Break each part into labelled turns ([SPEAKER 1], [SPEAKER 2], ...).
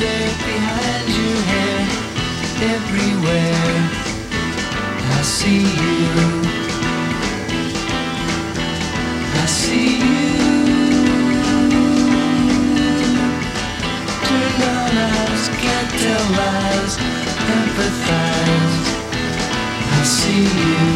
[SPEAKER 1] there behind your hair, everywhere. I see you. I see you. Turn on eyes, can't tell lies, empathize. I see you.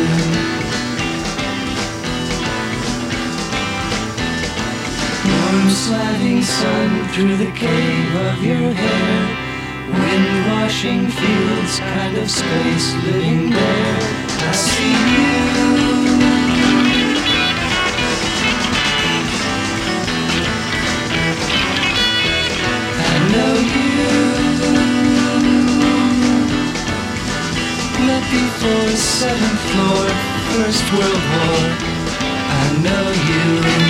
[SPEAKER 1] Warm sliding sun through the cave of your hair, wind washing fields, kind of space living there. I see you. I know you. Met before 7th floor, First World War. I know you.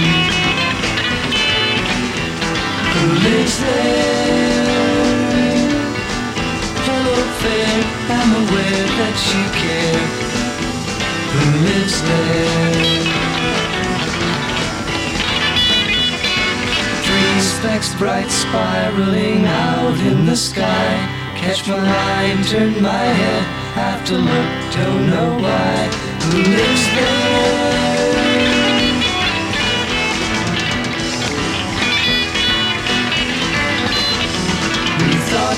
[SPEAKER 1] Who lives there? Hello fair, I'm aware that you care. Who lives there? 3 specks bright spiraling out in the sky. Catch my eye and turn my head, have to look, don't know why. Who lives there? Thought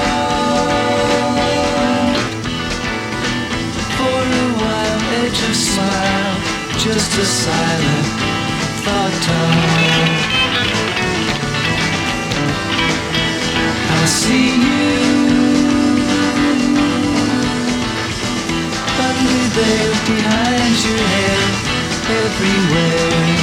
[SPEAKER 1] talk for a while, edge of smile, just a silent thought talk. I see you under there behind your head, everywhere.